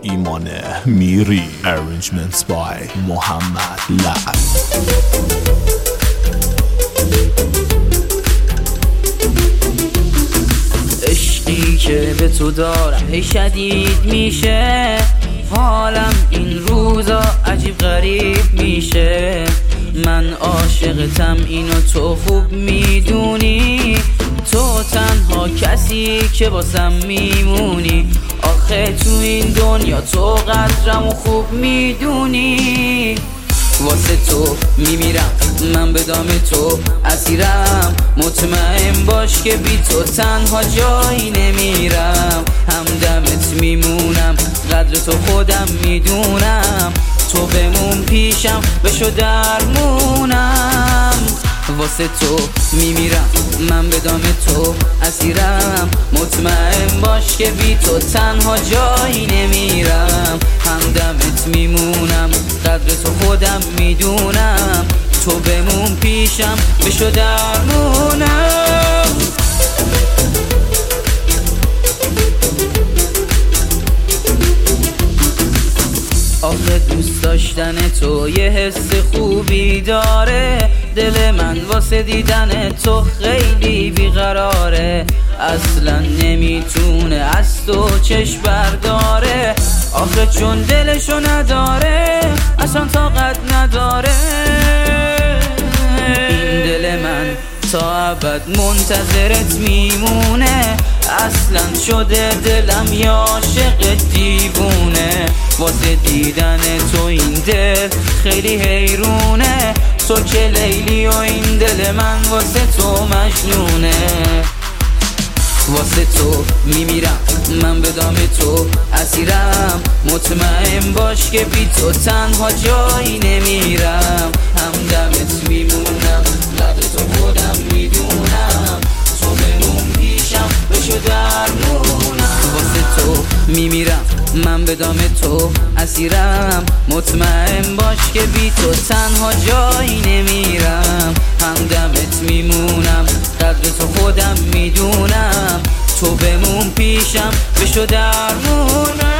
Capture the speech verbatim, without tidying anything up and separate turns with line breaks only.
ایمان میری. Arrangements by محمد لعل.
عشقی که به تو دارم هی شدید میشه، حالم این روزا عجیب غریب میشه. من عاشقتم اینو تو خوب میدونی، تو تنها کسی که واسم میمونی. آخه تو این دنیا تو قدرمو خوب میدونی. واسه تو میمیرم من به دام تو اسیرم، مطمئن باش که بی تو تنها جایی نمیرم. همدمت میمونم قدر تو خودم میدونم، تو بمون پیشم بشو درمونم. واسه تو میمیرم من به دام تو اسیرم، مطمئن باش که بی تو تنها جایی نمیرم. همدمت میمونم قدر تو خودم میدونم، تو بمون پیشم بشو درمونم. آخه دوست داشتن تو یه حس خوبی داره، دل من واسه دیدن تو خیلی بیقراره. اصلا نمیتونه از تو چشم برداره، آخه چون دلشو نداره اصلا طاقت نداره. این دل من تا ابد منتظرت میمونه، اصلا شده دلم یا عاشق دیوونه. واسه دیدن تو این دل خیلی حیرونه، تو که لیلی و این دل من واسه تو مجنونه. واسه تو میمیرم من به دام تو اسیرم، مطمئن باش که بی تو تنها جایی نمیرم. همدمت میمونم قدر تو خودم میدونم، تو بمون پیشم بشو درمونم. واسه تو میمیرم من به دام تو اسیرم، مطمئن باش که بی تو تنها جایی نمیرم. همدمت میمونم قدر تو خودم میدونم، تو بمون پیشم بشو درمونم.